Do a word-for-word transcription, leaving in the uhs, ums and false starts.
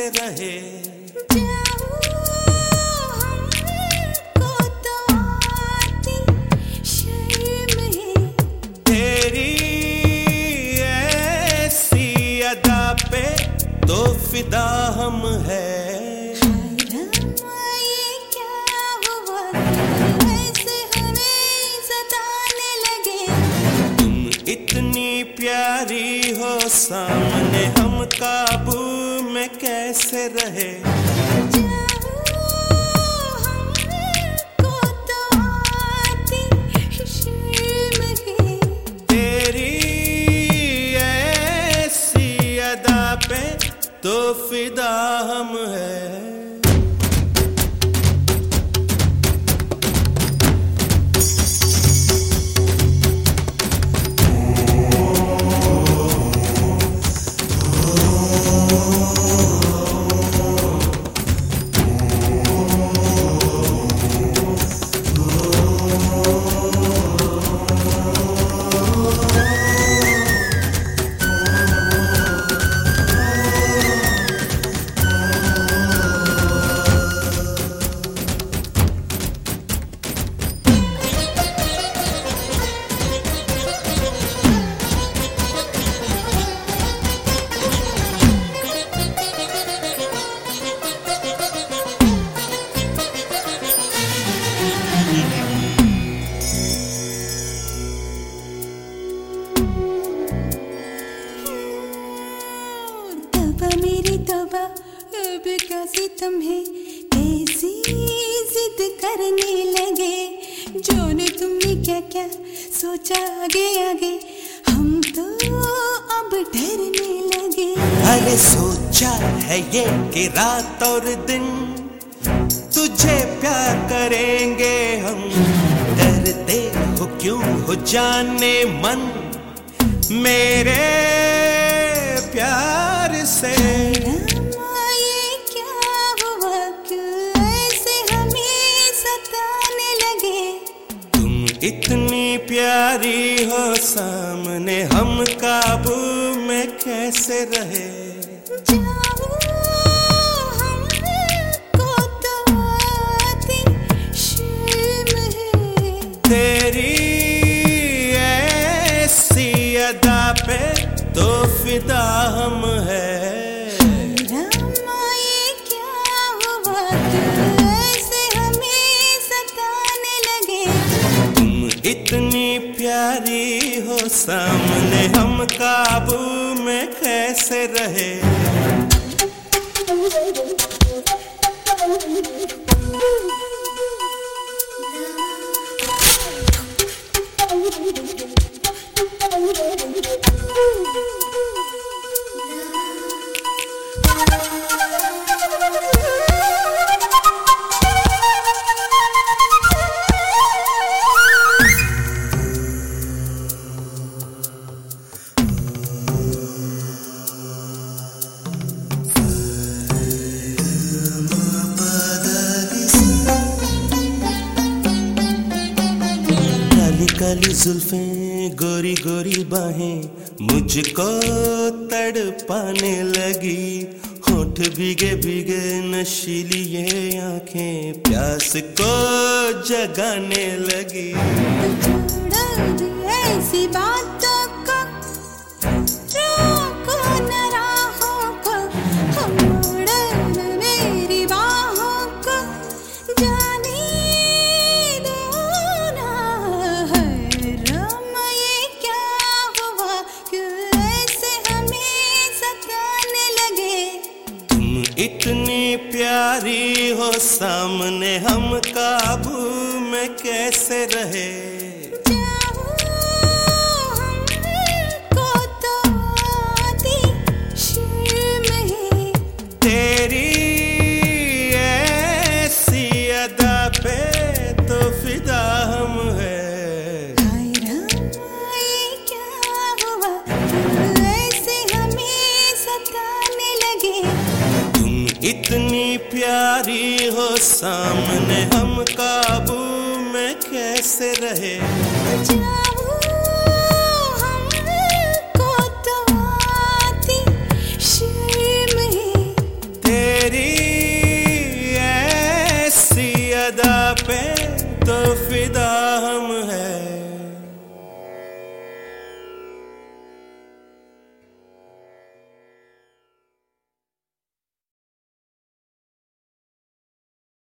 कैसे रहे। तेरी ऐसी अदा पे तो फिदा हम है। इतनी प्यारी हो सामने हम काबू में कैसे रहे। तेरी ऐसी अदा पे तो फिदा हम है। मेरी तौबा अब क्या सितम है, ऐसी जिद करने लगे। जाने तुमने क्या क्या सोचा आगे आगे, हम तो अब डरने लगे। अरे सोचा है ये कि रात और दिन तुझे प्यार करेंगे हम। डरते हो क्यों हो जाने मन मेरे प्यार से। ये क्या हुआ, क्यों ऐसे हमें सताने लगे। तुम इतनी प्यारी हो सामने हम काबू में कैसे रहे। हमको तो आती शर्म है। तेरी ऐसी अदा पे तो फिदा हम है। ये क्या हुआ, क्यों ऐसे हमें सताने लगे। तुम इतनी प्यारी हो सामने हम काबू में कैसे रहे। काली जुल्फें गोरी गोरी बाहें मुझको तड़पाने लगी। होठ भीगे भीगे नशीली ये आंखें प्यास को जगाने लगी। ऐसी बातों को रोको न राहों को, हम मोड़ मेरी बाहों को जाने दो ना। रम ये क्या हुआ, क्यों ऐसे हमें सताने लगे। तुम इतनी प्यारी हो सामने हम काबू में कैसे रहे। तेरी ऐसी अदा पे तो फिदा हम है। ये क्या हुआ, ऐसे हमें सताने लगे। तुम इतनी प्यारी हो सामने हम काबू में कैसे रहे।